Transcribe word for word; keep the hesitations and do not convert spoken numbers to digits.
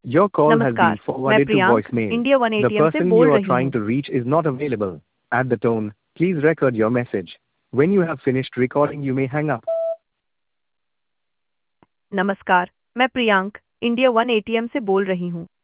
Your call has been नमस्कार, मैं forwarded to Priyank voicemail. India one The ATM से person बोल you are रही trying हूँ। to reach is not available. At the tone, please record your message. When you have finished recording, you may hang up. नमस्कार, मैं Priyank India one ATM से बोल रही हूँ।